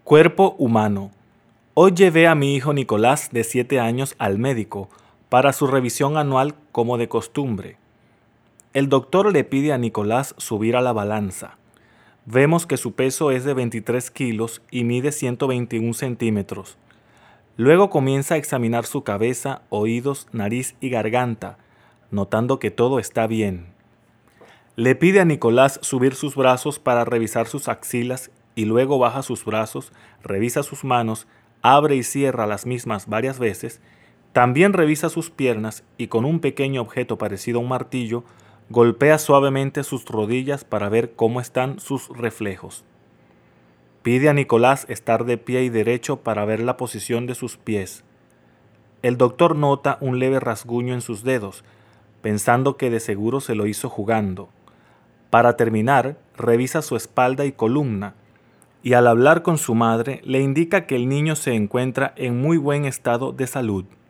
Cuerpo humano. Hoy llevé a mi hijo Nicolás de 7 años al médico para su revisión anual como de costumbre. El doctor le pide a Nicolás subir a la balanza. Vemos que su peso es de 23 kilos y mide 121 centímetros. Luego comienza a examinar su cabeza, oídos, nariz y garganta, notando que todo está bien. Le pide a Nicolás subir sus brazos para revisar sus axilas y luego baja sus brazos, revisa sus manos, abre y cierra las mismas varias veces, también revisa sus piernas y con un pequeño objeto parecido a un martillo, golpea suavemente sus rodillas para ver cómo están sus reflejos. Pide a Nicolás estar de pie y derecho para ver la posición de sus pies. El doctor nota un leve rasguño en sus dedos, pensando que de seguro se lo hizo jugando. Para terminar, revisa su espalda y columna, y al hablar con su madre le indica que el niño se encuentra en muy buen estado de salud.